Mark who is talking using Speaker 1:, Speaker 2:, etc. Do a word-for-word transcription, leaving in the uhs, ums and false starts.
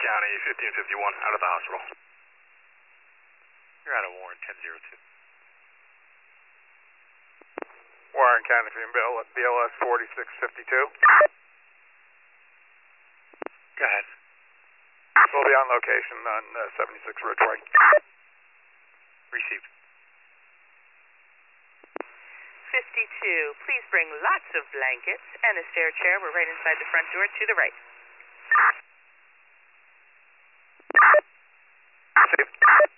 Speaker 1: County, fifteen fifty-one, out of the hospital.
Speaker 2: You're out of Warren, ten zero two.
Speaker 3: Warren County, B L S forty-six fifty-two.
Speaker 2: Go ahead.
Speaker 3: We'll be on location on uh, seventy-six Ridgeway.
Speaker 2: Received.
Speaker 4: fifty-two, please bring lots of blankets and a stair chair. We're right inside the front door to the right.
Speaker 3: Received.